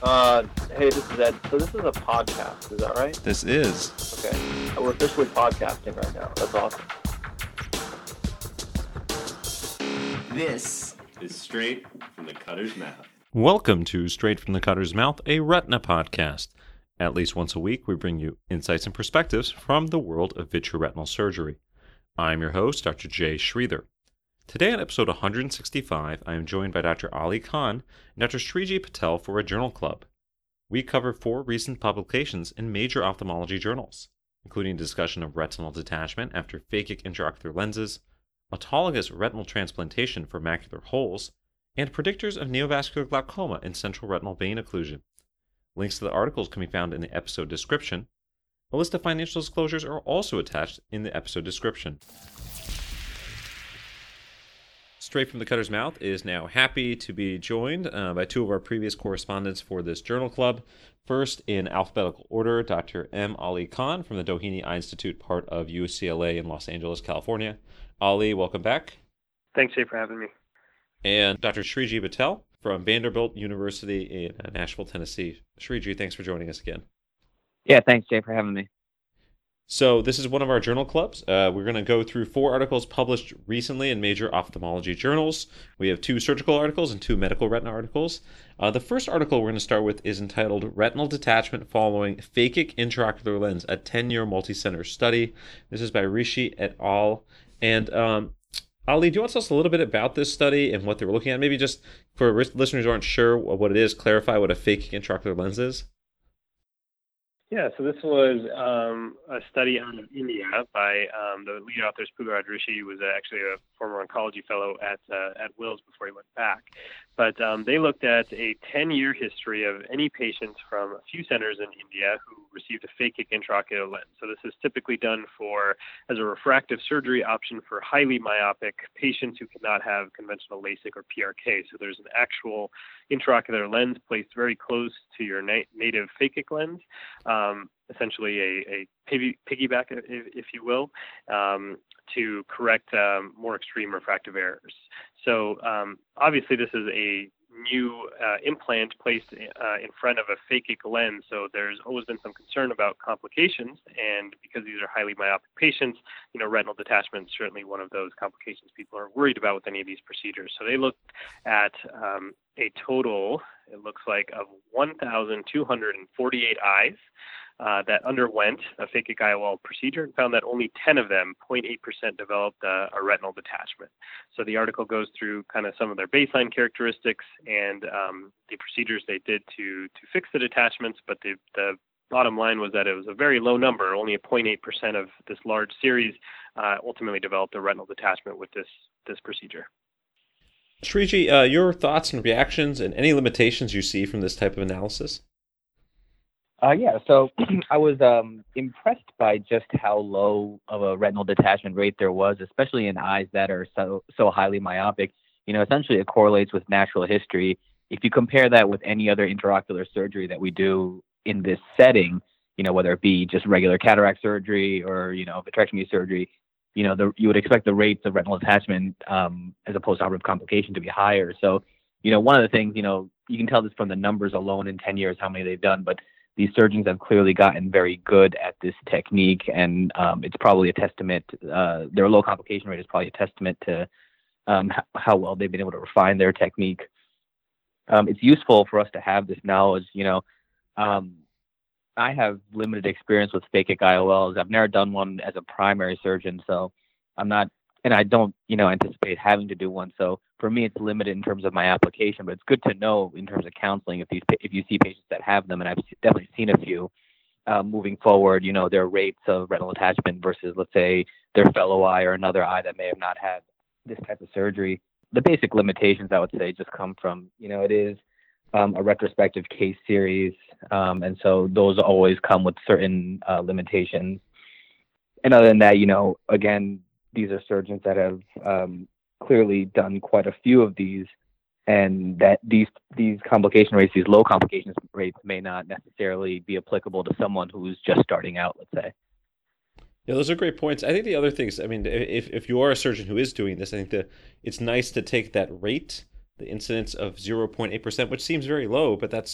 Uh, hey, this is Ed. So this is a podcast, is that right? This is. Okay. We're officially podcasting right now. That's awesome. This is Straight from the Cutter's Mouth. Welcome to Straight from the Cutter's Mouth, a retina podcast. At least once a week, we bring you insights and perspectives from the world of vitreoretinal surgery. I'm your host, Dr. Jay Sridhar. Today on episode 165, I am joined by Dr. Ali Khan and Dr. Sriji Patel for a journal club. We cover 4 recent publications in major ophthalmology journals, including a discussion of retinal detachment after phakic intraocular lenses, autologous retinal transplantation for macular holes, and predictors of neovascular glaucoma and central retinal vein occlusion. Links to the articles can be found in the episode description. A list of financial disclosures are also attached in the episode description. Straight from the Cutter's Mouth is now happy to be joined by 2 of our previous correspondents for this journal club. First, in alphabetical order, Dr. M. Ali Khan from the Doheny Eye Institute, part of UCLA in Los Angeles, California. Ali, welcome back. Thanks, Jay, for having me. And Dr. Sriji Patel from Vanderbilt University in Nashville, Tennessee. Sriji, thanks for joining us again. Yeah, thanks, Jay, for having me. So this is one of our journal clubs. We're going to go through 4 articles published recently in major ophthalmology journals. We have 2 surgical articles and 2 medical retina articles. The first article we're going to start with is entitled Retinal Detachment Following Phakic Intraocular Lens, a 10-year multi-center study. This is by Rishi et al. And Ali, do you want to tell us a little bit about this study and what they were looking at? Maybe just for listeners who aren't sure what it is, clarify what a phakic intraocular lens is. Yeah, so this was a study out of India by the lead author, Pugaraj Rishi, who was actually a former oncology fellow at Wills before he went back. But they looked at a 10-year history of any patients from a few centers in India who received a phakic intraocular lens. So this is typically done as a refractive surgery option for highly myopic patients who cannot have conventional LASIK or PRK. So there's an actual intraocular lens placed very close to your native phakic lens, essentially a piggyback, if you will, to correct more extreme refractive errors. So obviously this is a new implant placed in front of a phakic lens, so there's always been some concern about complications, and because these are highly myopic patients, retinal detachment is certainly one of those complications people are worried about with any of these procedures. So they looked at a total, it looks like, of 1,248 eyes that underwent a phakic IOL procedure and found that only 10 of them, 0.8%, developed a retinal detachment. So the article goes through kind of some of their baseline characteristics and the procedures they did to fix the detachments, but the bottom line was that it was a very low number. Only a 0.8% of this large series ultimately developed a retinal detachment with this procedure. Sriji, your thoughts and reactions and any limitations you see from this type of analysis? Yeah, so I was impressed by just how low of a retinal detachment rate there was, especially in eyes that are so highly myopic. Essentially it correlates with natural history. If you compare that with any other intraocular surgery that we do in this setting, whether it be just regular cataract surgery or, vitrectomy surgery, you would expect the rates of retinal detachment as a postoperative complication to be higher. So, one of the things, you can tell this from the numbers alone in 10 years, how many they've done, but these surgeons have clearly gotten very good at this technique, and it's probably a testament, their low complication rate is probably a testament to how well they've been able to refine their technique. It's useful for us to have this knowledge. I have limited experience with phakic IOLs. I've never done one as a primary surgeon, so I don't, anticipate having to do one. So for me, it's limited in terms of my application, but it's good to know in terms of counseling if you see patients that have them, and I've definitely seen a few moving forward, their rates of retinal attachment versus, let's say, their fellow eye or another eye that may have not had this type of surgery. The basic limitations, I would say, just come from, it is a retrospective case series, and so those always come with certain limitations. And other than that, again, these are surgeons that have clearly done quite a few of these, and that these complication rates, these low complication rates, may not necessarily be applicable to someone who's just starting out, let's say. Yeah, those are great points. I think the other things, if you are a surgeon who is doing this, I think it's nice to take that rate, the incidence of 0.8%, which seems very low, but that's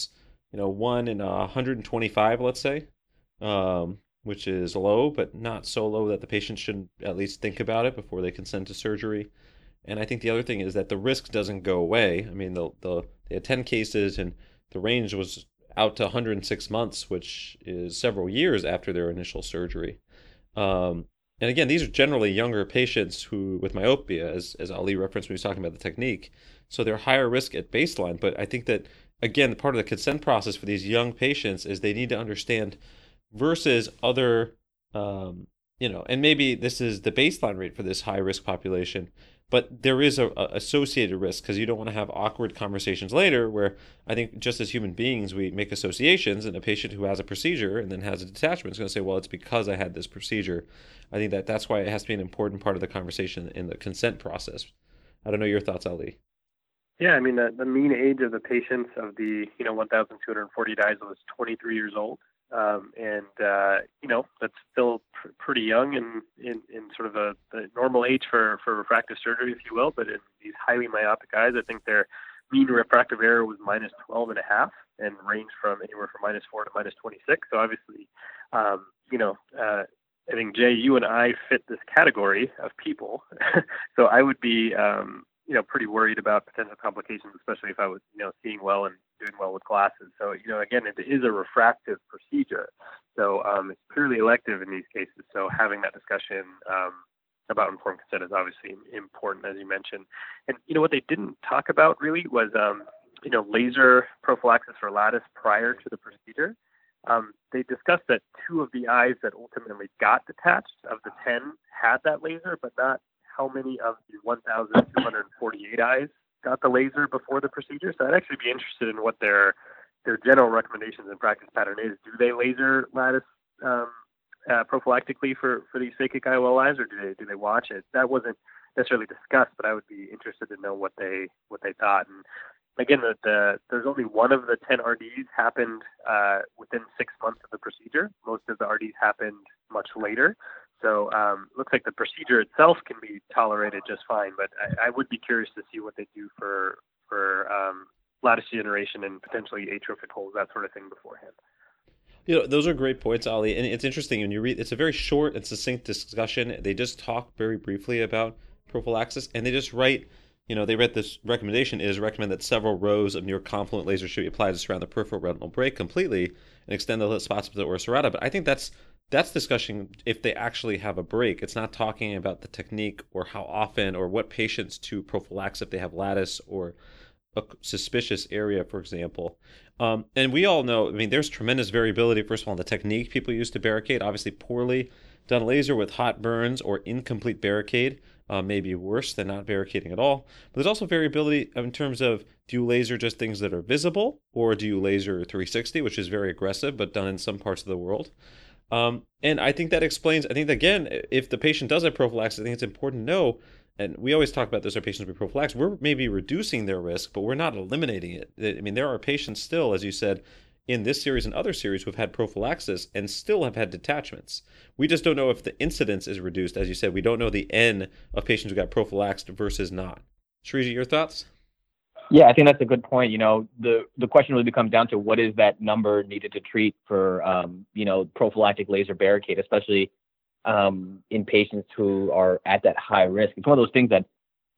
1 in 125, let's say, which is low, but not so low that the patient shouldn't at least think about it before they consent to surgery. And I think the other thing is that the risk doesn't go away. I mean, they had 10 cases, and the range was out to 106 months, which is several years after their initial surgery. And again, these are generally younger patients who, with myopia, as Ali referenced when he was talking about the technique, so they're higher risk at baseline. But I think that, again, part of the consent process for these young patients is they need to understand versus other, and maybe this is the baseline rate for this high risk population, but there is a associated risk because you don't want to have awkward conversations later where I think just as human beings, we make associations, and a patient who has a procedure and then has a detachment is going to say, well, it's because I had this procedure. I think that's why it has to be an important part of the conversation in the consent process. I don't know your thoughts, Ali. Yeah, I mean, the mean age of the patients of the 1,240 eyes was 23 years old. That's still pretty young in sort of the normal age for refractive surgery, if you will. But in these highly myopic eyes, I think their mean refractive error was minus 12.5 and ranged from anywhere from -4 to -26. So obviously, I think, Jay, you and I fit this category of people. So I would be, pretty worried about potential complications, especially if I was, seeing well and doing well with glasses. So, again, it is a refractive procedure. So it's purely elective in these cases. So having that discussion about informed consent is obviously important, as you mentioned. And, what they didn't talk about really was, laser prophylaxis for lattice prior to the procedure. They discussed that 2 of the eyes that ultimately got detached of the 10 had that laser, but not how many of the 1,248 eyes got the laser before the procedure. So I'd actually be interested in what their general recommendations and practice pattern is. Do they laser lattice prophylactically for these phakic IOL eyes, or do they watch it? That wasn't necessarily discussed, but I would be interested to know what they thought. And again, there's only one of the 10 RDs happened within 6 months of the procedure. Most of the RDs happened much later. So looks like the procedure itself can be tolerated just fine, but I would be curious to see what they do for lattice degeneration and potentially atrophic holes, that sort of thing beforehand. Those are great points, Ali. And it's interesting when you read, it's a very short and succinct discussion. They just talk very briefly about prophylaxis, and they just write, they read this recommendation is recommend that several rows of near confluent laser should be applied to surround the peripheral retinal break completely and extend the spots of the oris serrata. But I think that's discussion if they actually have a break. It's not talking about the technique or how often or what patients to prophylax if they have lattice or a suspicious area, for example. And we all know, there's tremendous variability, first of all, in the technique people use to barricade. Obviously, poorly done laser with hot burns or incomplete barricade may be worse than not barricading at all. But there's also variability in terms of, do you laser just things that are visible, or do you laser 360, which is very aggressive, but done in some parts of the world? And I think that explains, again, if the patient does have prophylaxis, I think it's important to know, and we always talk about this, our patients with prophylaxis, we're maybe reducing their risk, but we're not eliminating it. There are patients still, as you said, in this series and other series who've had prophylaxis and still have had detachments. We just don't know if the incidence is reduced. As you said, we don't know the N of patients who got prophylaxed versus not. Shriji, your thoughts? Yeah, I think that's a good point. The question really becomes down to what is that number needed to treat for, prophylactic laser barricade, especially in patients who are at that high risk. It's one of those things that,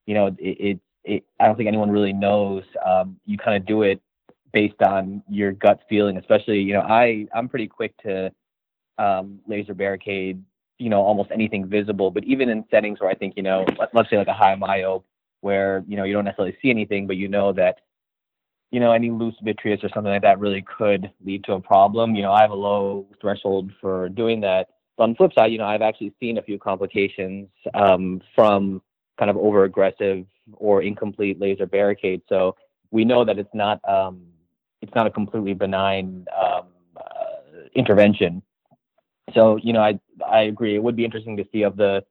I don't think anyone really knows. You kind of do it based on your gut feeling, especially, I'm pretty quick to laser barricade, almost anything visible, but even in settings where I think, let's say like a high myope, where, you don't necessarily see anything, but that, any loose vitreous or something like that really could lead to a problem. I have a low threshold for doing that. But on the flip side, I've actually seen a few complications from kind of over-aggressive or incomplete laser barricade. So we know that it's not a completely benign intervention. So, I agree. It would be interesting to see of the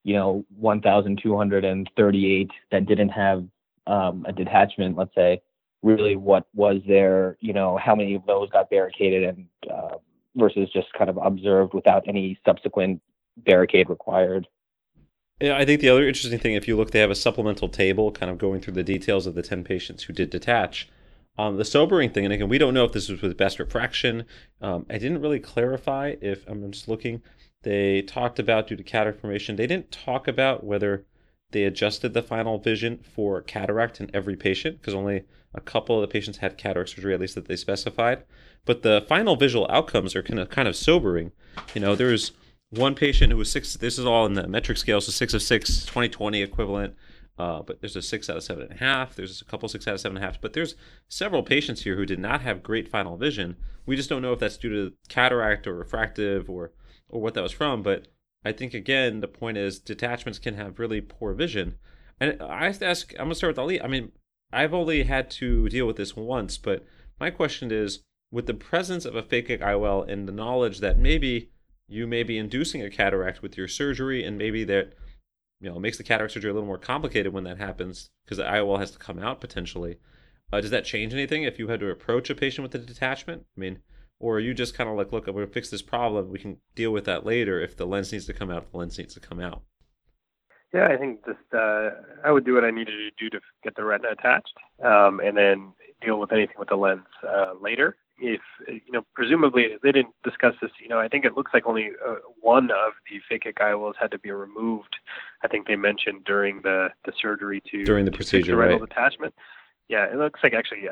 1,238 that didn't have a detachment, let's say, really what was there, how many of those got barricaded and versus just kind of observed without any subsequent barricade required. Yeah, I think the other interesting thing, if you look, they have a supplemental table kind of going through the details of the 10 patients who did detach. The sobering thing, and again, we don't know if this was with best refraction. I didn't really clarify if, I'm just looking, they talked about due to cataract formation. They didn't talk about whether they adjusted the final vision for cataract in every patient, because only a couple of the patients had cataract surgery, at least that they specified. But the final visual outcomes are kind of sobering. There's one patient who was 6, this is all in the metric scale, so 6 of 6, 20/20 equivalent. But there's a 6 out of 7.5. There's a couple 6 out of 7.5. But there's several patients here who did not have great final vision. We just don't know if that's due to cataract or refractive or what that was from. But I think, again, the point is detachments can have really poor vision. And I have to ask, I'm going to start with Ali. I mean, I've only had to deal with this once, but my question is, with the presence of a phakic IOL and the knowledge that maybe you may be inducing a cataract with your surgery, and maybe that it makes the cataract surgery a little more complicated when that happens because the IOL has to come out potentially. Does that change anything if you had to approach a patient with a detachment? I mean, or are you just kind of like, look, I'm going to fix this problem. We can deal with that later. If the lens needs to come out, the lens needs to come out. Yeah, I think just I would do what I needed to do to get the retina attached, and then deal with anything with the lens later. If presumably they didn't discuss this. I think it looks like only one of the phakic IOLs had to be removed. I think they mentioned during the surgery during the procedure, the retinal right? detachment. Yeah, it looks like actually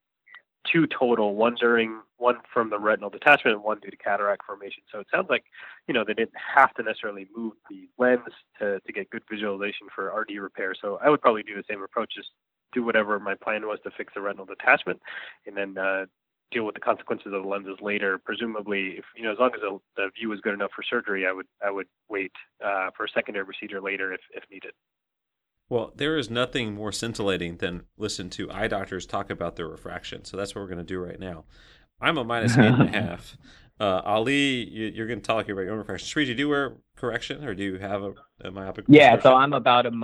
2 total. One from the retinal detachment and one due to cataract formation. So it sounds like they didn't have to necessarily move the lens to get good visualization for RD repair. So I would probably do the same approach, just do whatever my plan was to fix the retinal detachment, and then deal with the consequences of the lenses later. Presumably, if as long as the view is good enough for surgery, I would wait for a secondary procedure later if needed. Well, there is nothing more scintillating than listen to eye doctors talk about their refraction. So that's what we're going to do right now. I'm a -8.5. Ali, you're going to talk about your own refraction. Shriji, do you wear correction, or do you have a myopic? Yeah, so I'm about a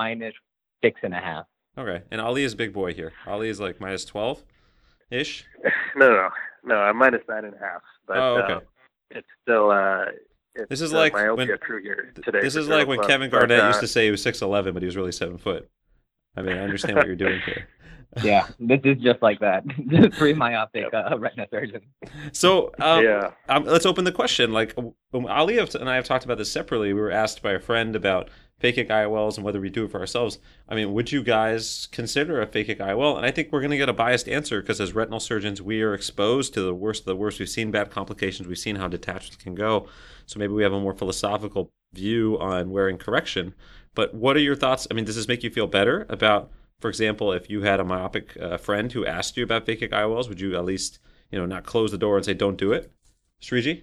-6.5. Okay, and Ali is a big boy here. Ali is like -12-ish. No, I'm -9.5. But okay. It's still this is like myopia crew here today. This is like when Kevin Garnett used to say he was 6'11", but he was really 7 foot. I mean, I understand what you're doing here. Yeah, this is just like that. Just pre-myopic retina surgeon. So let's open the question. Like Ali and I have talked about this separately. We were asked by a friend about phakic IOLs and whether we do it for ourselves. I mean, would you guys consider a phakic IOL? And I think we're going to get a biased answer because as retinal surgeons, we are exposed to the worst of the worst. We've seen bad complications. We've seen how detachments can go. So maybe we have a more philosophical view on wearing correction. But what are your thoughts? I mean, does this make you feel better about, for example, if you had a myopic friend who asked you about phakic IOLs, would you at least, not close the door and say, don't do it? Shriji?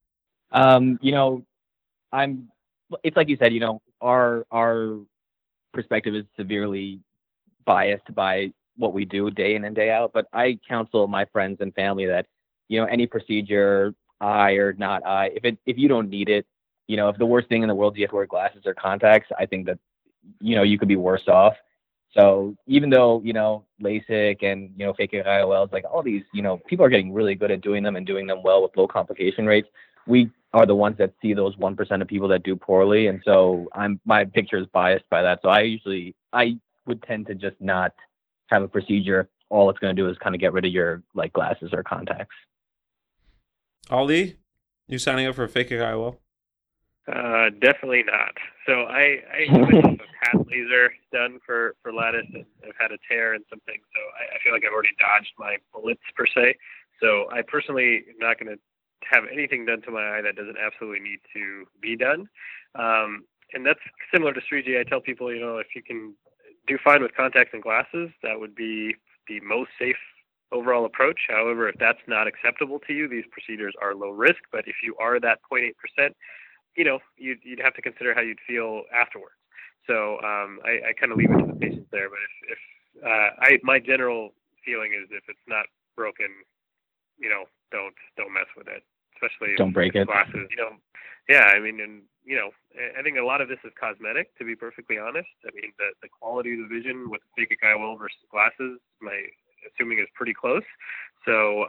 It's like you said, our perspective is severely biased by what we do day in and day out. But I counsel my friends and family that, any procedure, eye or not eye, if you don't need it, if the worst thing in the world is you have to wear glasses or contacts, I think that, you could be worse off. So even though, LASIK and, phakic IOLs, like all these, people are getting really good at doing them and doing them well with low complication rates. We are the ones that see those 1% of people that do poorly. And so my picture is biased by that. So I would tend to just not have a procedure. All it's going to do is kind of get rid of your like glasses or contacts. Ali, you signing up for a phakic IOL? Definitely not. So I myself have had laser done for lattice, and I've had a tear and something. So I feel like I've already dodged my bullets per se. So I personally am not going to have anything done to my eye that doesn't absolutely need to be done. And that's similar to 3G. I tell people, if you can do fine with contacts and glasses, that would be the most safe overall approach. However, if that's not acceptable to you, these procedures are low risk. But if you are that 0.8%, you'd have to consider how you'd feel afterwards. So I kind of leave it to the patients there. But if my general feeling is if it's not broken, don't mess with it. Especially don't break it. Glasses, Yeah, I mean, and I think a lot of this is cosmetic. To be perfectly honest, I mean, the quality of the vision with phakic IOL versus glasses, assuming is pretty close. So,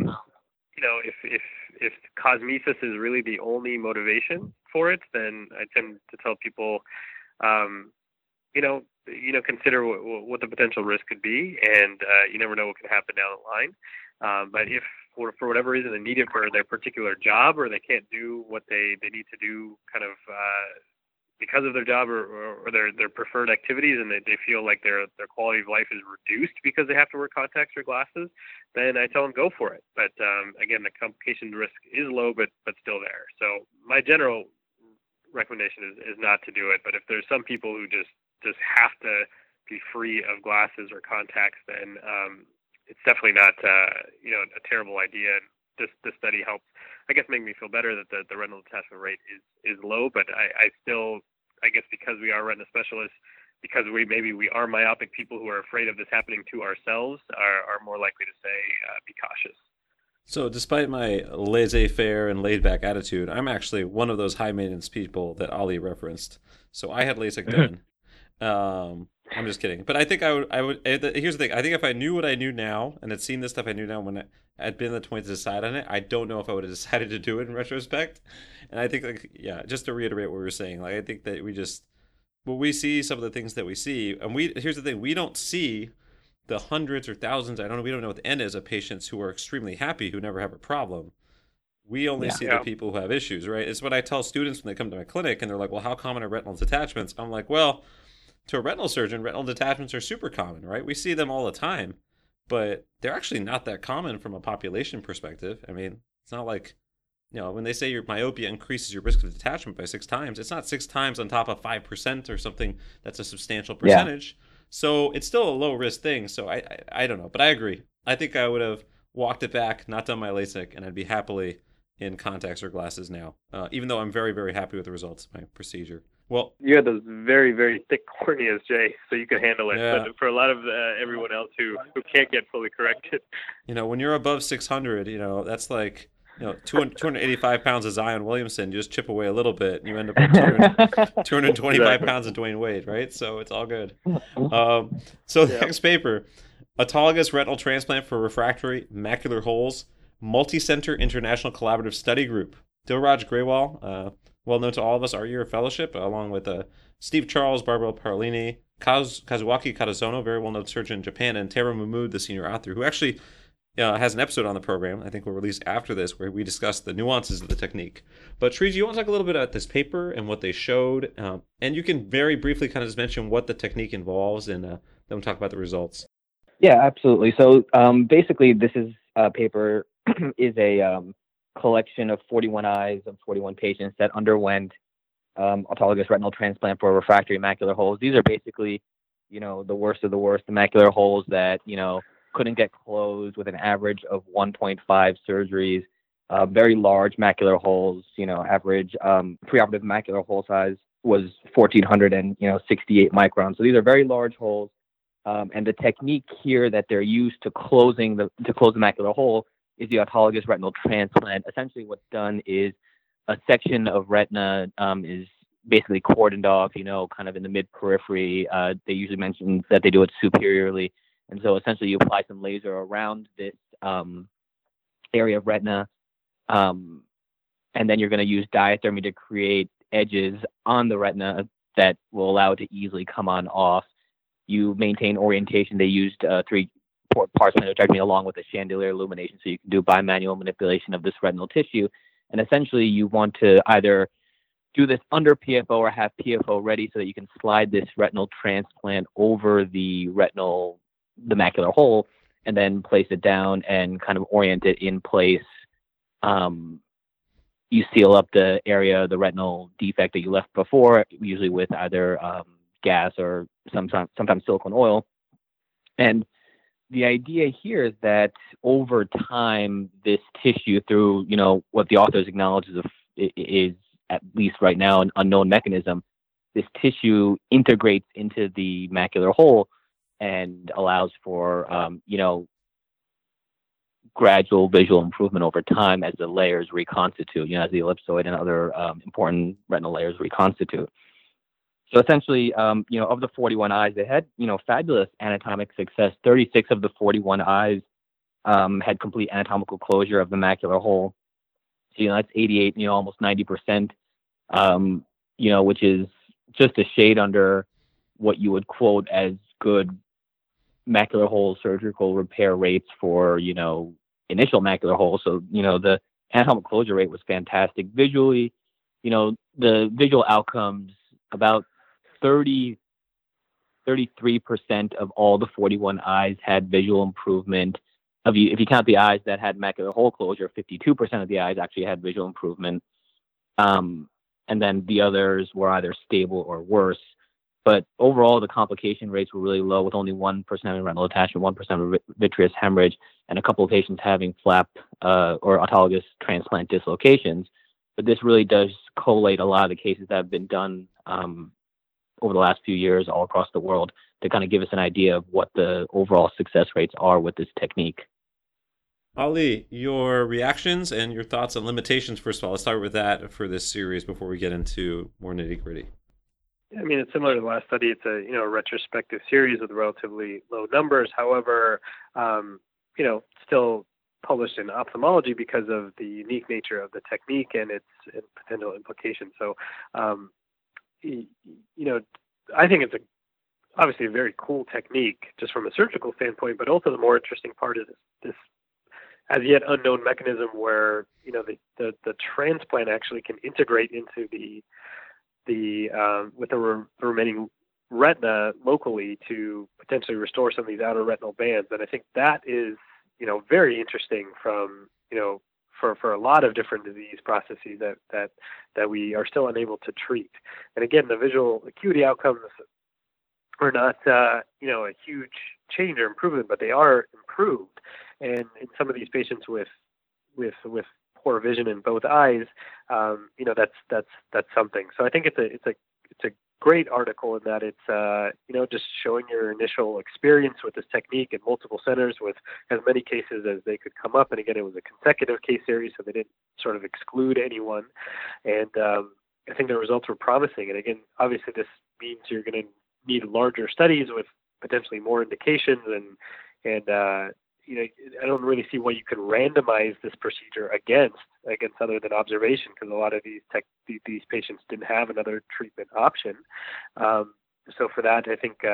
if cosmesis is really the only motivation for it, then I tend to tell people, consider what the potential risk could be, and you never know what can happen down the line. But if for whatever reason they need it for their particular job, or they can't do what they need to do kind of because of their job or their preferred activities, and they feel like their quality of life is reduced because they have to wear contacts or glasses, then I tell them go for it. But again, the complication risk is low, but still there. So my general recommendation is not to do it. But if there's some people who just have to be free of glasses or contacts, then it's definitely not a terrible idea. And this study helps, I guess, make me feel better that the retinal detachment rate is low. But I still, I guess, because we are retina specialists, because we are myopic people who are afraid of this happening to ourselves, are more likely to say be cautious. So despite my laissez-faire and laid-back attitude, I'm actually one of those high-maintenance people that Ali referenced. So I had LASIK done. I'm just kidding. But I think I would. Here's the thing. I think if I knew what I knew now and had seen this stuff I knew now when I'd been at the point to decide on it, I don't know if I would have decided to do it in retrospect. And I think, just to reiterate what we were saying, I think that we see some of the things that we see, and here's the thing. We don't see the hundreds or thousands, we don't know what the end is, of patients who are extremely happy, who never have a problem. We only see the people who have issues, right? It's what I tell students when they come to my clinic, and they're like, well, how common are retinal detachments? I'm like, well, to a retinal surgeon, retinal detachments are super common, right? We see them all the time, but they're actually not that common from a population perspective. I mean, it's not like, when they say your myopia increases your risk of detachment by 6 times, it's not 6 times on top of 5% or something that's a substantial percentage. Yeah. So it's still a low risk thing. So I don't know, but I agree. I think I would have walked it back, not done my LASIK, and I'd be happily in contacts or glasses now, even though I'm very, very happy with the results of my procedure. Well, you had those very, very thick corneas, Jay, so you could handle it. Yeah. But for a lot of everyone else who can't get fully corrected, when you're above 600, that's like 285 pounds of Zion Williamson. You just chip away a little bit, and you end up with 225 pounds of Dwayne Wade, right? So it's all good. So the next paper, autologous retinal transplant for refractory macular holes, multi-center international collaborative study group. Dilraj Grewal, well known to all of us, our year of fellowship, along with Steve Charles, Barbara Parolini, Kazuaki Katazono, very well-known surgeon in Japan, and Tara Mahmood, the senior author, who actually has an episode on the program, I think we'll release after this, where we discuss the nuances of the technique. But Shree, do you want to talk a little bit about this paper and what they showed? And you can very briefly kind of just mention what the technique involves, and then we'll talk about the results. Yeah, absolutely. So basically, this paper is a collection of 41 eyes of 41 patients that underwent autologous retinal transplant for refractory macular holes. These are basically, the worst of the worst, the macular holes that, couldn't get closed with an average of 1.5 surgeries, very large macular holes, average preoperative macular hole size was 1,468 microns. So these are very large holes. And the technique here that they're used to close the macular hole is the autologous retinal transplant. Essentially what's done is a section of retina is basically cordoned off, kind of in the mid-periphery. They usually mention that they do it superiorly. And so essentially you apply some laser around this area of retina, and then you're going to use diathermy to create edges on the retina that will allow it to easily come on off. You maintain orientation. They used 3 parts splenectomy along with a chandelier illumination, so you can do bimanual manipulation of this retinal tissue. And essentially you want to either do this under PFO or have PFO ready so that you can slide this retinal transplant over the macular hole and then place it down and kind of orient it in place. You seal up the area, the retinal defect that you left before, usually with either gas or sometimes silicone oil. And the idea here is that over time, this tissue, through what the authors acknowledge is at least right now an unknown mechanism, this tissue integrates into the macular hole and allows for gradual visual improvement over time as the layers reconstitute, as the ellipsoid and other important retinal layers reconstitute. So essentially, of the 41 eyes, they had, fabulous anatomic success. 36 of the 41 eyes had complete anatomical closure of the macular hole. So, that's 88, almost 90%, which is just a shade under what you would quote as good macular hole surgical repair rates for, initial macular holes. So, the anatomic closure rate was fantastic. Visually, the visual outcomes, about 33% of all the 41 eyes had visual improvement. If you count the eyes that had macular hole closure, 52% of the eyes actually had visual improvement. And then the others were either stable or worse. But overall, the complication rates were really low, with only 1% having retinal detachment, 1% of vitreous hemorrhage, and a couple of patients having flap or autologous transplant dislocations. But this really does collate a lot of the cases that have been done over the last few years all across the world to kind of give us an idea of what the overall success rates are with this technique. Ali, your reactions and your thoughts on limitations, first of all. Let's start with that for this series before we get into more nitty-gritty. I mean, it's similar to the last study. It's a retrospective series with relatively low numbers. However, still published in ophthalmology because of the unique nature of the technique and its potential implications. So, I think it's obviously a very cool technique just from a surgical standpoint, but also the more interesting part is this as yet unknown mechanism where, the transplant actually can integrate into the with the remaining retina locally to potentially restore some of these outer retinal bands. And I think that is, very interesting from, for a lot of different disease processes that we are still unable to treat. And again, the visual acuity outcomes are not, a huge change or improvement, but they are improved. And in some of these patients with poor vision in both eyes, that's something. So I think it's a great article in that it's just showing your initial experience with this technique in multiple centers with as many cases as they could come up. And again, it was a consecutive case series, so they didn't sort of exclude anyone. And I think the results were promising. And again, obviously this means you're going to need larger studies with potentially more indications and I don't really see what you could randomize this procedure against other than observation, because a lot of these patients didn't have another treatment option. So for that, I think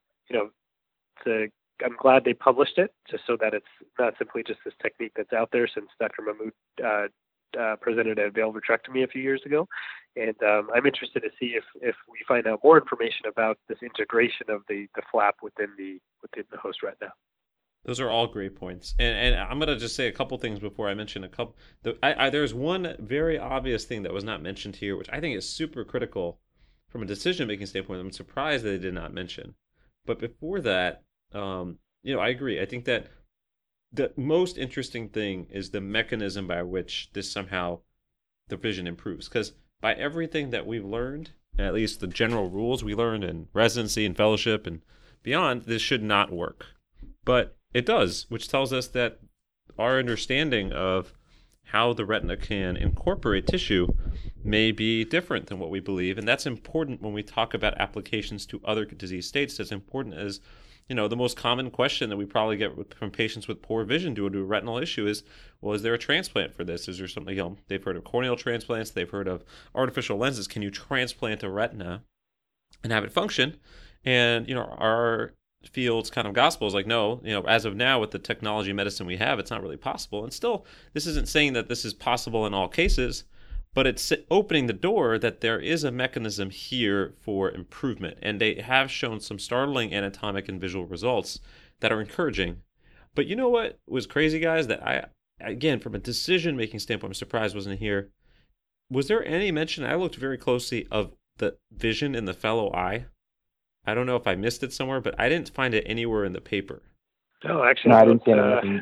I'm glad they published it just so that it's not simply just this technique that's out there, since Dr. Mahmood presented at Veil Vitrectomy a few years ago, and I'm interested to see if we find out more information about this integration of the flap within the host retina. Those are all great points. And I'm going to just say a couple things before I mention a couple. There's one very obvious thing that was not mentioned here, which I think is super critical from a decision-making standpoint. I'm surprised that they did not mention. But before that, I agree. I think that the most interesting thing is the mechanism by which the vision improves. Because by everything that we've learned, at least the general rules we learned in residency and fellowship and beyond, this should not work. But it does, which tells us that our understanding of how the retina can incorporate tissue may be different than what we believe. And that's important when we talk about applications to other disease states. That's important as, the most common question that we probably get from patients with poor vision due to a retinal issue is, well, is there a transplant for this? Is there something, they've heard of corneal transplants, they've heard of artificial lenses. Can you transplant a retina and have it function? And, our field's kind of gospel is like, no, as of now with the technology medicine we have, it's not really possible. And still, this isn't saying that this is possible in all cases, but it's opening the door that there is a mechanism here for improvement. And they have shown some startling anatomic and visual results that are encouraging. But you know what was crazy, guys, that again, from a decision-making standpoint, I'm surprised wasn't here. Was there any mention, I looked very closely, of the vision in the fellow eye? I don't know if I missed it somewhere, but I didn't find it anywhere in the paper. No, actually, no, I didn't see anything.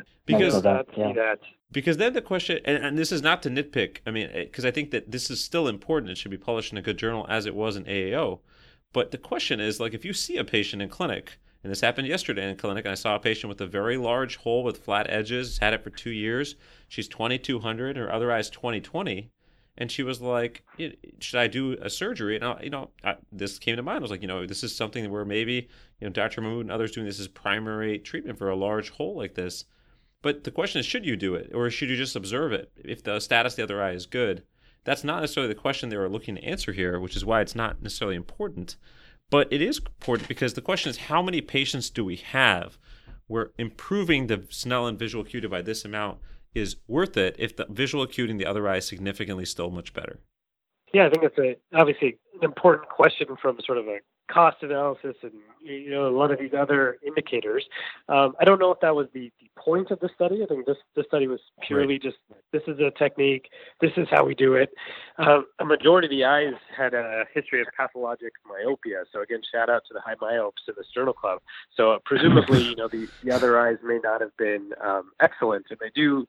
Because then the question, and this is not to nitpick, because I think that this is still important. It should be published in a good journal as it was in AAO. But the question is, if you see a patient in clinic, and this happened yesterday in clinic, and I saw a patient with a very large hole with flat edges, had it for 2 years. She's 2200, her other eye's 20/20. And she was like, should I do a surgery? And, this came to mind. I was like, this is something where maybe, Dr. Mahmood and others doing this as primary treatment for a large hole like this. But the question is, should you do it? Or should you just observe it if the status of the other eye is good? That's not necessarily the question they were looking to answer here, which is why it's not necessarily important. But it is important because the question is, how many patients do we have where improving the Snellen visual acuity by this amount is worth it if the visual acuity in the other eye is significantly still much better? Yeah, I think that's obviously an important question from sort of a cost analysis and a lot of these other indicators. I don't know if that was the point of the study. I think this study was purely just, this is a technique, this is how we do it. A majority of the eyes had a history of pathologic myopia. So again, shout out to the high myopes in the Sternal Club. So presumably, the other eyes may not have been excellent, and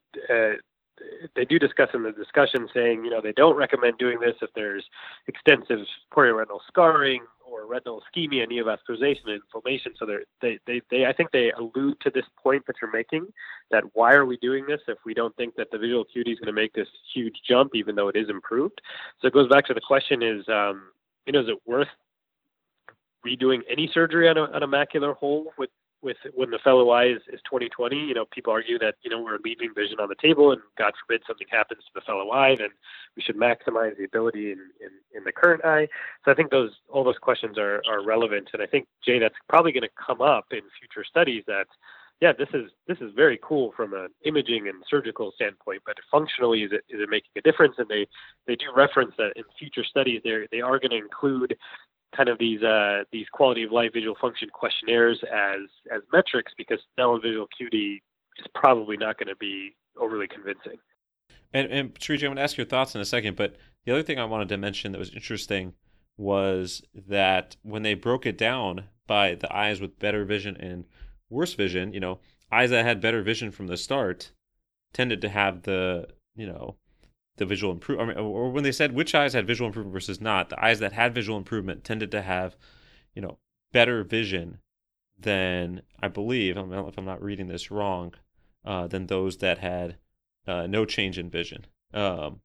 they do discuss in the discussion saying, they don't recommend doing this if there's extensive chorioretinal scarring or retinal ischemia, neovascularization, and inflammation. So I think they allude to this point that you're making, that why are we doing this if we don't think that the visual acuity is going to make this huge jump, even though it is improved? So it goes back to the question is, is it worth redoing any surgery on a macular hole with when the fellow eye is 20/20? People argue that, we're leaving vision on the table, and God forbid something happens to the fellow eye, then we should maximize the ability in the current eye. So I think all those questions are relevant. And I think, Jay, that's probably going to come up in future studies that, yeah, this is very cool from an imaging and surgical standpoint, but functionally, is it making a difference? And they do reference that in future studies, they are going to include kind of these quality of life visual function questionnaires as metrics, because Snellen visual acuity is probably not going to be overly convincing. And Sriji, I'm going to ask your thoughts in a second, but the other thing I wanted to mention that was interesting was that when they broke it down by the eyes with better vision and worse vision, eyes that had better vision from the start tended to have the visual improvement, or when they said which eyes had visual improvement versus not, the eyes that had visual improvement tended to have, better vision than, I believe, if I'm not reading this wrong, than those that had no change in vision. And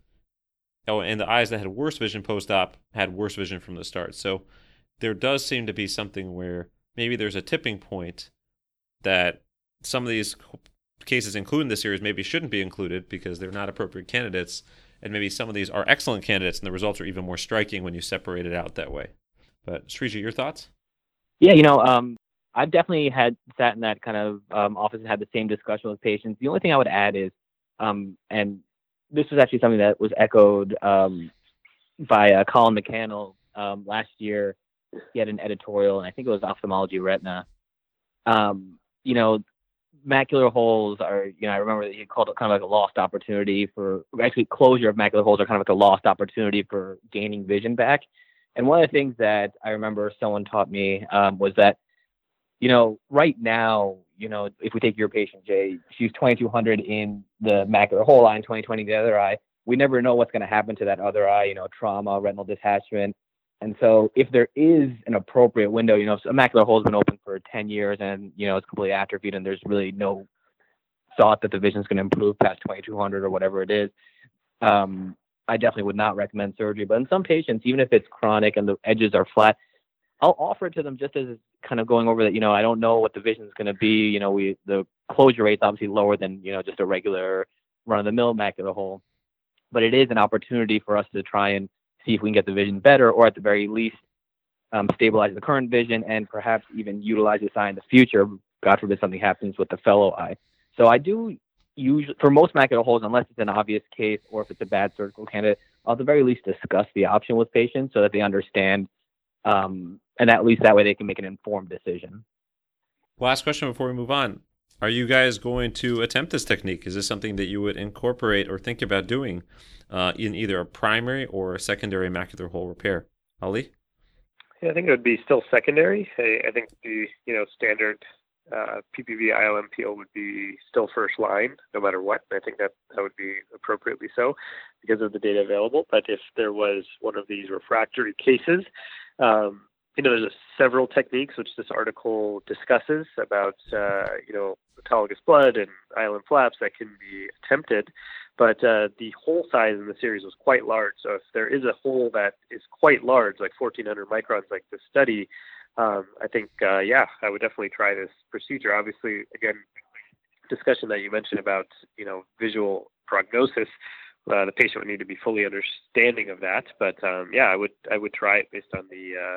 the eyes that had worse vision post-op had worse vision from the start. So there does seem to be something where maybe there's a tipping point that some of these cases included in this series maybe shouldn't be included because they're not appropriate candidates, and maybe some of these are excellent candidates and the results are even more striking when you separate it out that way. But Sriji, your thoughts? Yeah, I've definitely sat in that kind of office and had the same discussion with patients. The only thing I would add is, and this was actually something that was echoed by Colin McCannell last year. He had an editorial, and I think it was Ophthalmology Retina. Macular holes are, I remember that he called it kind of like a lost opportunity actually closure of macular holes are kind of like a lost opportunity for gaining vision back. And one of the things that I remember someone taught me was that, right now, if we take your patient, Jay, she's 2200 in the macular hole eye and 20/20 the other eye. We never know what's going to happen to that other eye, trauma, retinal detachment. And so if there is an appropriate window, if a macular hole has been open for 10 years and, it's completely atrophied and there's really no thought that the vision is going to improve past 2200 or whatever it is, I definitely would not recommend surgery. But in some patients, even if it's chronic and the edges are flat, I'll offer it to them just as kind of going over that, I don't know what the vision is going to be. The closure rate's obviously lower than, just a regular run-of-the-mill macular hole. But it is an opportunity for us to try and see if we can get the vision better, or at the very least, stabilize the current vision and perhaps even utilize this eye in the future. God forbid something happens with the fellow eye. So I do usually, for most macular holes, unless it's an obvious case or if it's a bad surgical candidate, I'll at the very least discuss the option with patients so that they understand, and at least that way they can make an informed decision. Last question before we move on. Are you guys going to attempt this technique? Is this something that you would incorporate or think about doing in either a primary or a secondary macular hole repair? Ali? Yeah, I think it would be still secondary. I think the standard PPV ILM peel would be still first line, no matter what. And I think that would be appropriately so because of the data available. But if there was one of these refractory cases, there's several techniques which this article discusses about, autologous blood and ILM flaps that can be attempted. But the hole size in the series was quite large. So if there is a hole that is quite large, like 1,400 microns, like this study, I think, I would definitely try this procedure. Obviously, again, discussion that you mentioned about, visual prognosis, the patient would need to be fully understanding of that. But I would try it based on the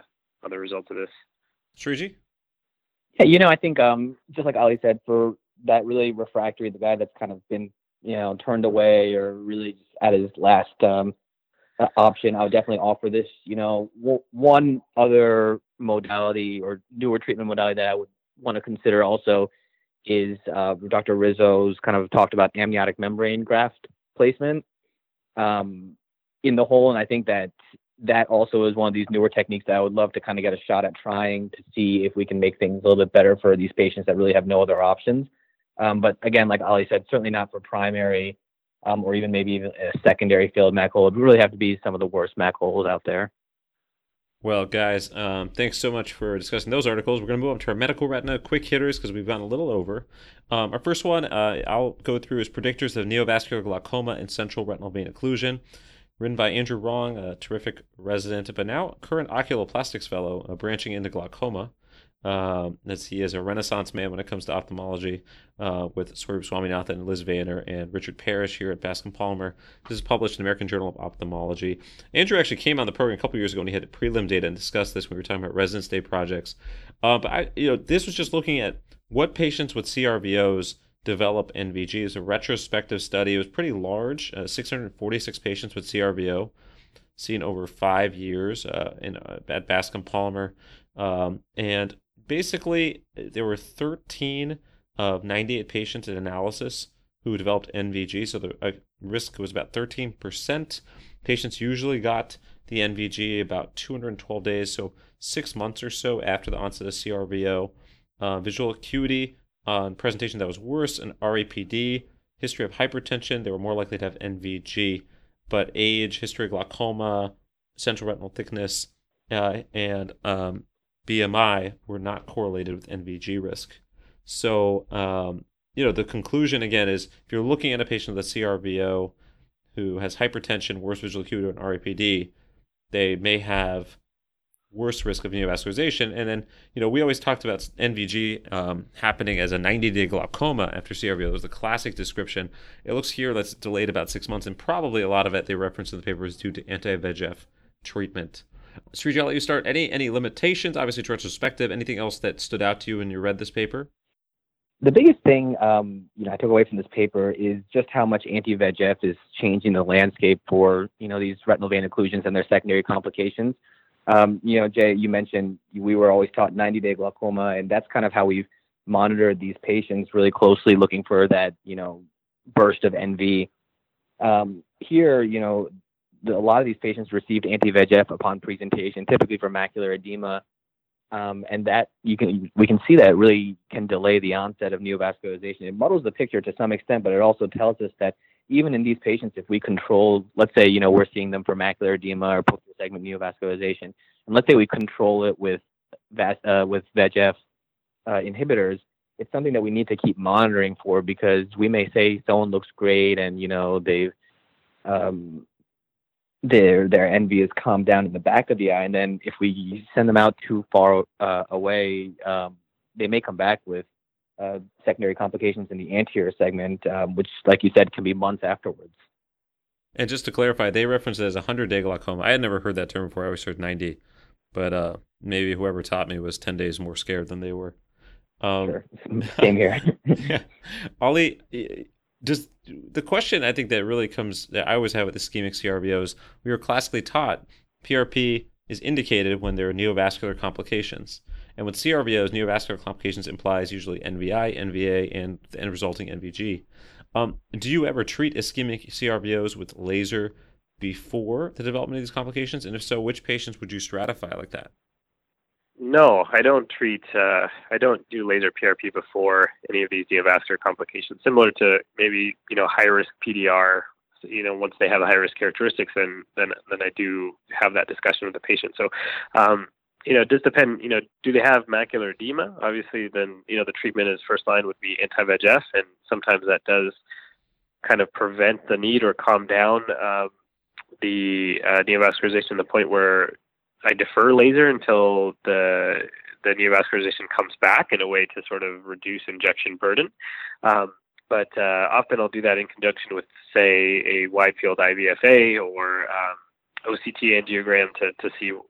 the results of this. Sriji? Yeah, I think just like Ali said, for that really refractory, the guy that's kind of been turned away or really just at his last option, I would definitely offer this. One other modality or newer treatment modality that I would want to consider also is Dr. Rizzo's kind of talked about amniotic membrane graft placement in the hole, and I think that also is one of these newer techniques that I would love to kind of get a shot at trying to see if we can make things a little bit better for these patients that really have no other options. But again, like Ali said, certainly not for primary or even maybe even a secondary failed MAC hole. It would really have to be some of the worst MAC holes out there. Well, guys, thanks so much for discussing those articles. We're going to move on to our medical retina quick hitters because we've gone a little over. Our first one I'll go through is Predictors of Neovascular Glaucoma and Central Retinal Vein Occlusion, written by Andrew Wrong, a terrific resident, but now current oculoplastics fellow, branching into glaucoma. As he is a renaissance man when it comes to ophthalmology, with Swarup Swaminathan and Liz Vanner and Richard Parrish here at Bascom Palmer. This is published in the American Journal of Ophthalmology. Andrew actually came on the program a couple years ago and he had prelim data and discussed this when we were talking about residence day projects. But this was just looking at what patients with CRVOs develop NVG. It's a retrospective study. It was pretty large, 646 patients with CRVO, seen over 5 years at Bascom Palmer, and basically, there were 13 of 98 patients in analysis who developed NVG, so the risk was about 13%. Patients usually got the NVG about 212 days, so 6 months or so after the onset of CRVO. Visual acuity on presentation that was worse, an RAPD, history of hypertension, they were more likely to have NVG, but age, history of glaucoma, central retinal thickness, and BMI were not correlated with NVG risk. So, the conclusion again is if you're looking at a patient with a CRVO who has hypertension, worse visual acuity, and RAPD, they may have worse risk of neovascularization. And then, we always talked about NVG happening as a 90-day glaucoma after CRVO. That was the classic description. It looks here that's delayed about 6 months, and probably a lot of it they referenced in the paper is due to anti-VEGF treatment. Sriji, I'll let you start. Any limitations? Obviously, it's retrospective. Anything else that stood out to you when you read this paper? The biggest thing, I took away from this paper is just how much anti-VEGF is changing the landscape for, these retinal vein occlusions and their secondary complications. Jay, you mentioned we were always taught 90-day glaucoma, and that's kind of how we've monitored these patients really closely, looking for that, burst of NV. Here, a lot of these patients received anti-VEGF upon presentation, typically for macular edema, and that we can see that it really can delay the onset of neovascularization. It muddles the picture to some extent, but it also tells us that even in these patients, if we control, let's say, we're seeing them for macular edema or posterior segment neovascularization, and let's say we control it with VEGF inhibitors, it's something that we need to keep monitoring for, because we may say someone looks great and they've their NV has calmed down in the back of the eye, and then if we send them out too far away, they may come back with secondary complications in the anterior segment, which, like you said, can be months afterwards. And just to clarify, they reference it as 100-day glaucoma. I had never heard that term before. I always heard 90, but maybe whoever taught me was 10 days more scared than they were. Sure. Same here. Yeah. Ollie, just the question I think that I always have with ischemic CRVOs, we were classically taught PRP is indicated when there are neovascular complications. And with CRVOs, neovascular complications implies usually NVI, NVA, and the end resulting NVG. Do you ever treat ischemic CRVOs with laser before the development of these complications? And if so, which patients would you stratify like that? No, I don't do laser PRP before any of these neovascular complications. Similar to maybe, high risk PDR, once they have the high risk characteristics, then I do have that discussion with the patient. So, it does depend, do they have macular edema? Obviously, then, the treatment is first line would be anti-VEGF, and sometimes that does kind of prevent the need or calm down the neovascularization to the point where I defer laser until the neovascularization comes back in a way to sort of reduce injection burden. But often I'll do that in conjunction with, say, a wide field IVFA or OCT angiogram to see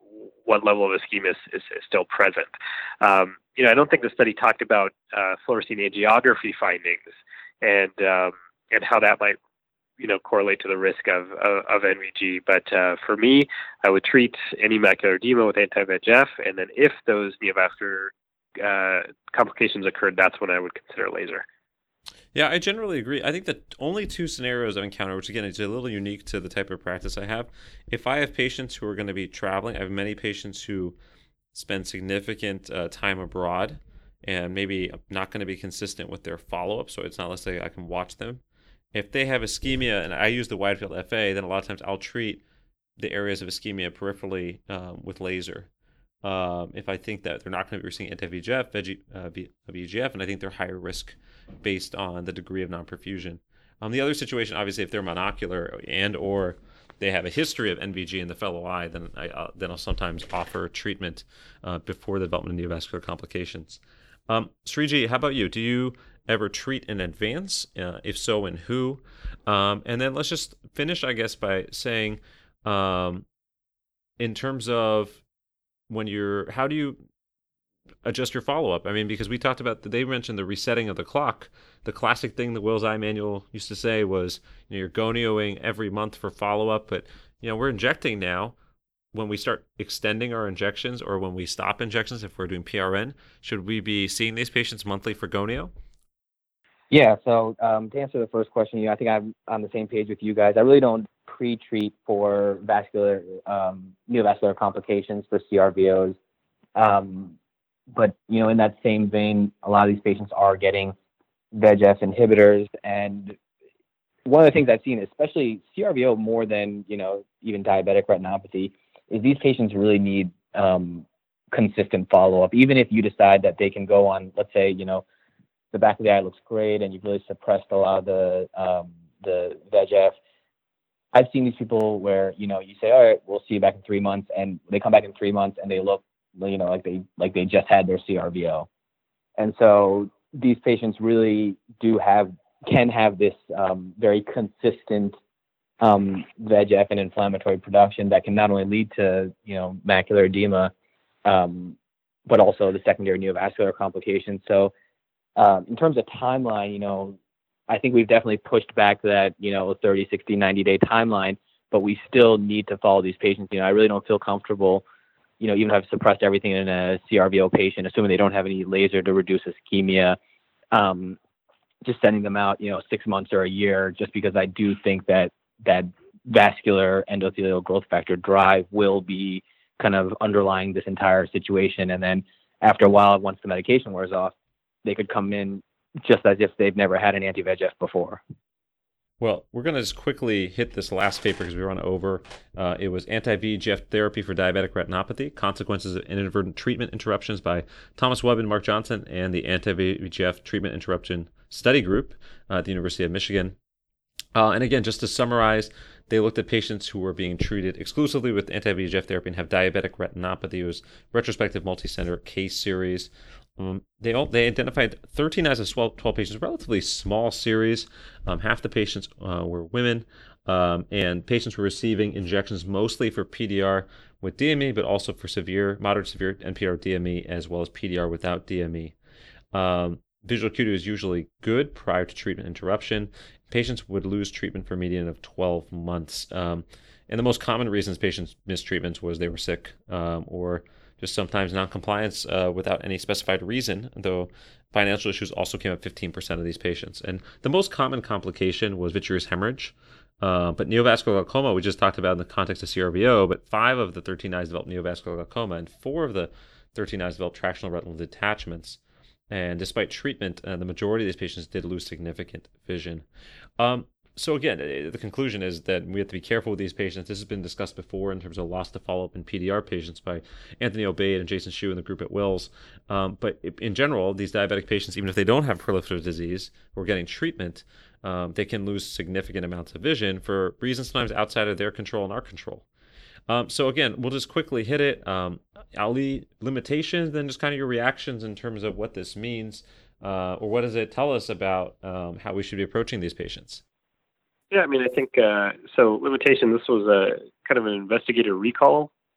what level of ischemia is still present. I don't think the study talked about fluorescein angiography findings and how that might correlate to the risk of NVG. But for me, I would treat any macular edema with anti-VEGF, and then if those neovascular complications occurred, that's when I would consider laser. Yeah, I generally agree. I think the only two scenarios I've encountered, which again is a little unique to the type of practice I have, if I have patients who are going to be traveling, I have many patients who spend significant time abroad and maybe not going to be consistent with their follow-up, so it's not let's say I can watch them. If they have ischemia and I use the wide field FA, then a lot of times I'll treat the areas of ischemia peripherally with laser. If I think that they're not going to be receiving anti-VEGF, VEGF, and I think they're higher risk based on the degree of non-perfusion. The other situation, obviously, if they're monocular and or they have a history of NVG in the fellow eye, then I'll sometimes offer treatment before the development of neovascular complications. Sriji, how about you? Do you ever treat in advance? If so, in who? And then let's just finish, I guess, by saying, in terms of how do you adjust your follow-up? I mean, because we talked about, they mentioned the resetting of the clock. The classic thing the Wills Eye Manual used to say was, you're gonioing every month for follow-up, but, we're injecting now. When we start extending our injections or when we stop injections, if we're doing PRN, should we be seeing these patients monthly for gonio? Yeah, so to answer the first question, I think I'm on the same page with you guys. I really don't pre-treat for neovascular complications for CRVOs. But, in that same vein, a lot of these patients are getting VEGF inhibitors. And one of the things I've seen, especially CRVO more than, even diabetic retinopathy, is these patients really need consistent follow-up. Even if you decide that they can go on, let's say, the back of the eye looks great and you've really suppressed a lot of the VEGF. I've seen these people where, you say, all right, we'll see you back in 3 months, and they come back in 3 months and they look, like they just had their CRVO. And so these patients really can have this very consistent VEGF and inflammatory production that can not only lead to, macular edema, but also the secondary neovascular complications. So in terms of timeline, I think we've definitely pushed back that, 30, 60, 90-day timeline, but we still need to follow these patients. I really don't feel comfortable, even if I've suppressed everything in a CRVO patient, assuming they don't have any laser to reduce ischemia, just sending them out, 6 months or a year, just because I do think that vascular endothelial growth factor drive will be kind of underlying this entire situation. And then after a while, once the medication wears off, they could come in just as if they've never had an anti-VEGF before. Well, we're going to just quickly hit this last paper because we run over. It was Anti-VEGF Therapy for Diabetic Retinopathy, Consequences of Inadvertent Treatment Interruptions by Thomas Webb and Mark Johnson and the Anti-VEGF Treatment Interruption Study Group at the University of Michigan. And again, just to summarize, they looked at patients who were being treated exclusively with anti-VEGF therapy and have diabetic retinopathy. It was retrospective multi-center case series. They identified 13 eyes of 12 patients, relatively small series. Half the patients were women, and patients were receiving injections mostly for PDR with DME, but also for moderate severe NPR DME, as well as PDR without DME. Visual acuity is usually good prior to treatment interruption. Patients would lose treatment for a median of 12 months. And the most common reasons patients missed treatments was they were sick or just sometimes non-compliance without any specified reason, though financial issues also came up 15% of these patients. And the most common complication was vitreous hemorrhage. But neovascular glaucoma, we just talked about in the context of CRVO, but 5 of the 13 eyes developed neovascular glaucoma, and 4 of the 13 eyes developed tractional retinal detachments. And despite treatment, the majority of these patients did lose significant vision. So again, the conclusion is that we have to be careful with these patients. This has been discussed before in terms of loss to follow-up in PDR patients by Anthony Obeid and Jason Shu in the group at Wills. But in general, these diabetic patients, even if they don't have proliferative disease or getting treatment, they can lose significant amounts of vision for reasons sometimes outside of their control and our control. So again, we'll just quickly hit it. Ali, limitations, then just kind of your reactions in terms of what this means, or what does it tell us about how we should be approaching these patients? Yeah, I mean, I think, so limitation, this was a kind of an investigator recall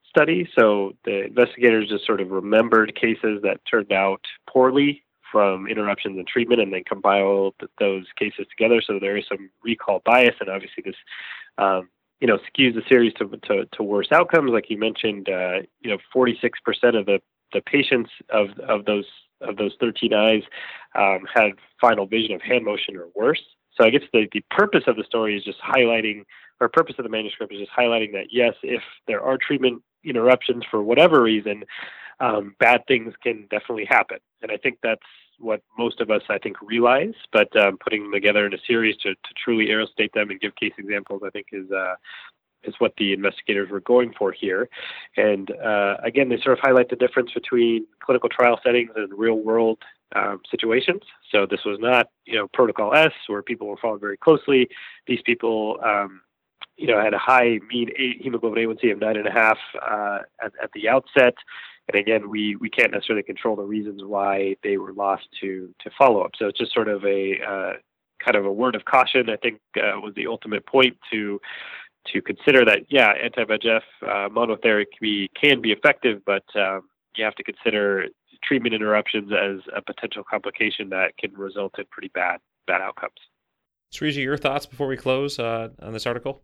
study. So the investigators just sort of remembered cases that turned out poorly from interruptions in treatment and then compiled those cases together. So there is some recall bias, and obviously this, skews the series to worse outcomes. Like you mentioned, 46% of the patients of those 13 eyes had final vision of hand motion or worse. So I guess the purpose of the story is just highlighting, or purpose of the manuscript is just highlighting that, yes, if there are treatment interruptions for whatever reason, bad things can definitely happen. And I think that's what most of us, I think, realize. But putting them together in a series to truly aerostate them and give case examples, I think, is what the investigators were going for here. And again, they sort of highlight the difference between clinical trial settings and real-world situations. So this was not, Protocol S, where people were followed very closely. These people, had a high mean hemoglobin A1C of 9.5 at the outset. And again, we can't necessarily control the reasons why they were lost to follow-up. So it's just sort of a kind of a word of caution, I think, was the ultimate point to consider that, anti-VEGF monotherapy can be effective, but you have to consider treatment interruptions as a potential complication that can result in pretty bad outcomes. Sriji, your thoughts before we close on this article?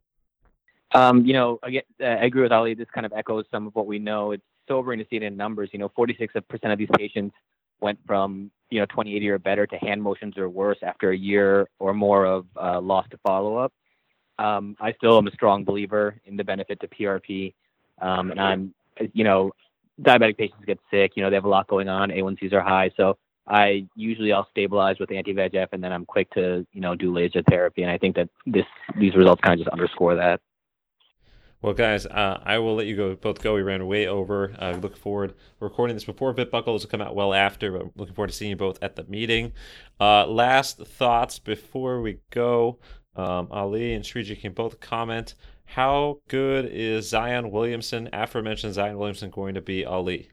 Again, I agree with Ali. This kind of echoes some of what we know. It's sobering to see it in numbers. 46% of these patients went from 20/80 or better to hand motions or worse after a year or more of loss to follow-up. I still am a strong believer in the benefit to PRP. And I'm, diabetic patients get sick, they have a lot going on. A1Cs are high. So I'll stabilize with anti-VEGF, and then I'm quick to, do laser therapy. And I think that these results kind of just underscore that. Well, guys, I will let you both go. We ran way over. I look forward to recording this before Bitbuckle. This will come out well after, but I'm looking forward to seeing you both at the meeting. Last thoughts before we go. Ali and Sriji can both comment. How good is Zion Williamson, aforementioned Zion Williamson, going to be, Ali?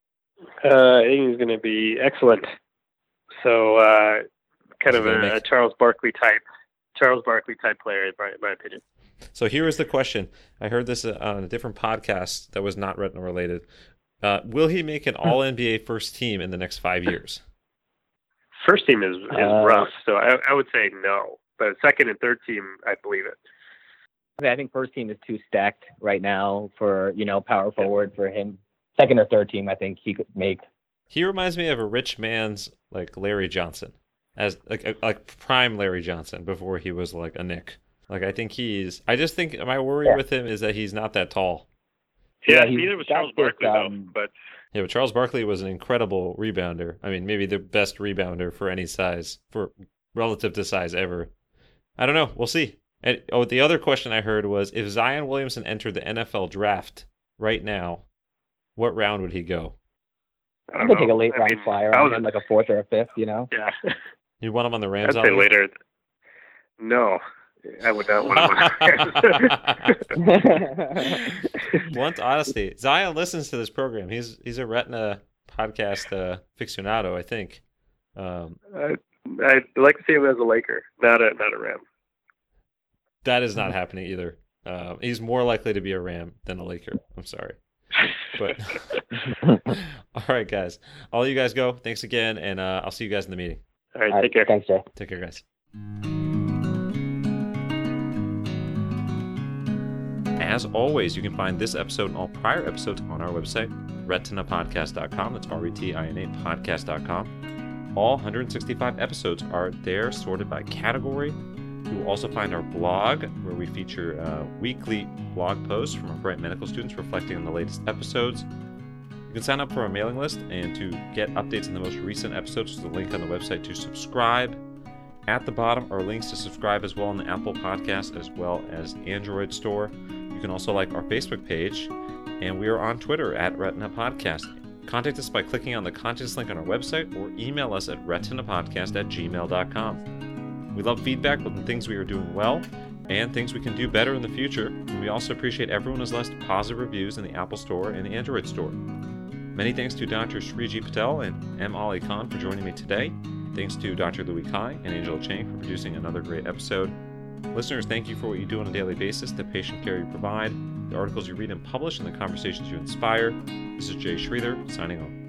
I think he's going to be excellent. So kind of a Charles Barkley type player, in my opinion. So here is the question. I heard this on a different podcast that was not retina related. Will he make an All-NBA first team in the next 5 years? First team is rough, so I would say no. But second and third team, I believe it. I think first team is too stacked right now for, power forward for him. Second or third team, I think he could make. He reminds me of a rich man's Larry Johnson, as like prime Larry Johnson before he was like a Nick. I think my worry with him is that he's not that tall. Yeah, neither was Charles Barkley though. But Charles Barkley was an incredible rebounder. I mean, maybe the best rebounder for any size, for relative to size ever. I don't know. We'll see. And, the other question I heard was, if Zion Williamson entered the NFL draft right now, what round would he go? I would take a late round flyer on him, like a fourth or a fifth, Yeah. You want him on the Rams? I'd say later. No, I would not want him on the Rams. Blunt honesty. Zion listens to this program. He's a retina podcast aficionado, I think. I'd like to see him as a Laker, not a Ram. That is not happening either. He's more likely to be a Ram than a Laker. I'm sorry. But all right, guys. I'll let you guys go. Thanks again, and I'll see you guys in the meeting. All right, take care. Thanks, Jay. Take care, guys. As always, you can find this episode and all prior episodes on our website, retinapodcast.com. That's RETINA podcast.com. All 165 episodes are there, sorted by category. You will also find our blog, where we feature weekly blog posts from our Bright Medical students reflecting on the latest episodes. You can sign up for our mailing list, and to get updates on the most recent episodes, there's a link on the website to subscribe. At the bottom are links to subscribe as well on the Apple Podcast as well as Android store. You can also like our Facebook page, and we are on Twitter at Retina Podcast. Contact us by clicking on the contacts link on our website or email us at retinapodcast@gmail.com. We love feedback on things we are doing well and things we can do better in the future. And we also appreciate everyone who's left positive reviews in the Apple Store and the Android Store. Many thanks to Dr. Sriji Patel and M. Ali Khan for joining me today. Thanks to Dr. Louis Kai and Angela Chang for producing another great episode. Listeners, thank you for what you do on a daily basis, the patient care you provide. the articles you read and publish, and the conversations you inspire. This is Jay Schreeder, signing off.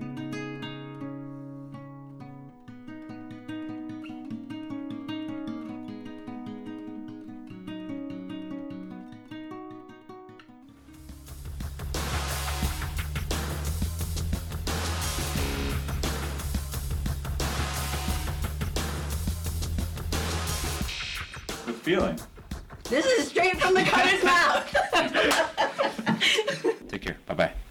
Feeling. This is straight from the cutter's mouth. Take care. Bye-bye.